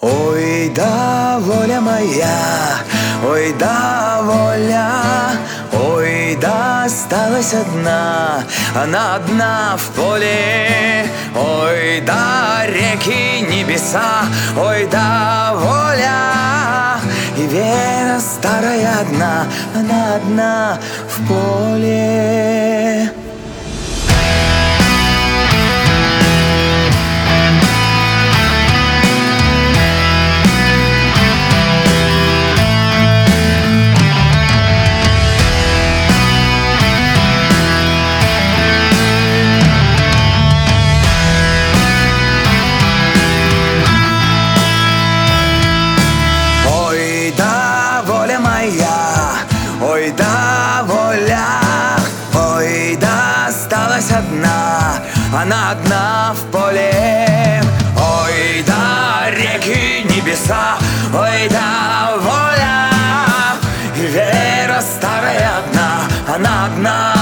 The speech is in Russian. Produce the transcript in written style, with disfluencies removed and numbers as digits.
Ой, да, воля моя, ой, да, воля, ой, да, осталась одна, она одна в поле. Ой, да, реки, небеса, ой, да, воля, и вера старая одна, она одна в поле. Ой, да, воля, ой, да, осталась одна, она одна в поле. Ой, да, реки, небеса, ой, да, воля, и вера старая одна, она одна